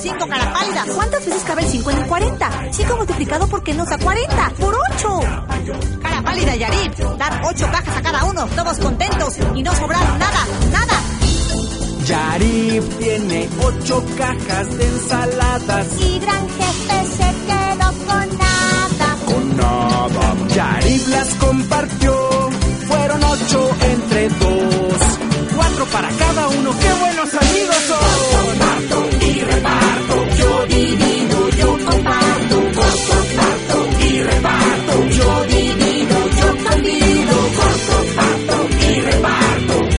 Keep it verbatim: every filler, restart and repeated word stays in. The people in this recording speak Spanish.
cinco, cara pálida. ¿Cuántas veces cabe el cinco en el cuarenta? cinco multiplicado por qué nos da cuarenta. ¡Por ocho! Cara pálida, Yarib. Dar ocho cajas a cada uno, todos contentos y no sobraron nada, nada. Yarib tiene ocho cajas de ensaladas. Y gran jefe se quedó con nada. Con nada. Yarib las compartió